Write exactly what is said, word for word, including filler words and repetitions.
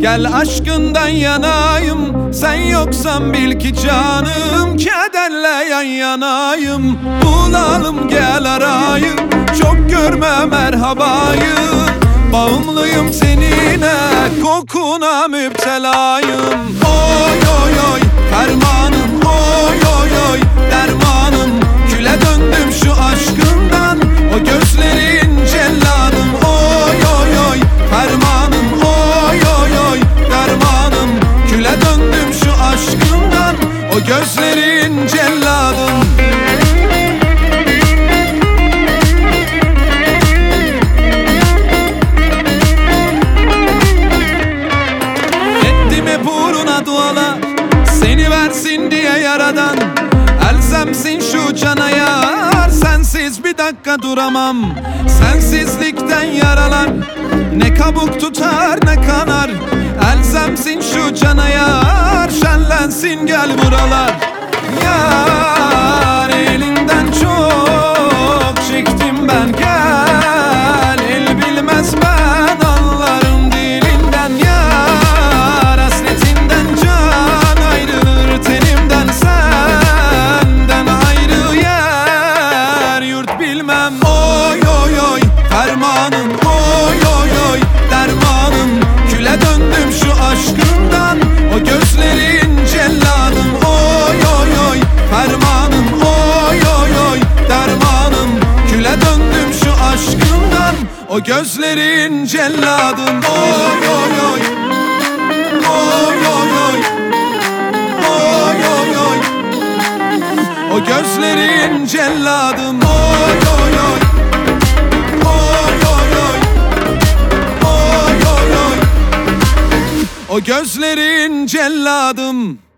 Gel aşkından yanayım, sen yoksan bil ki canım, kederle yan yanayım. Bulalım gel arayı, çok görme merhabayı. Bağımlıyım seninle, kokuna müptelayım. Oy oy oy fermanım, oy oy oy dermanım. Küle döndüm şu aşkından, o gözlerin celladım. Oy oy oy fermanım, oy oy oy dermanım. Küle döndüm şu aşkından, o gözlerin celladım. Duala, seni versin diye yaradan, elzemsin şu cana yar. Sensiz bir dakika duramam, sensizlikten yaralar. Ne kabuk tutar ne kanar, elzemsin şu cana yar. Şenlensin gel buralar. Yar elinden çok çektim ben, gel. El bilmez ben anlarım dilinden yar. Hasretinden can ayrılır tenimden, senden ayrı yer yurt bilmem. Oy oy oy fermanım, oy oy oy dermanım. Küle döndüm şu aşkından, o gözlerin celladım. Oy oy oy fermanım, oy oy oy dermanım. Küle döndüm şu aşkından, o gözlerin celladım. Oy oy oy, oy oy oy, oy oy oy, o gözlerin celladım. Oy oy oy, oy oy oy, oy oy oy, o gözlerin celladım.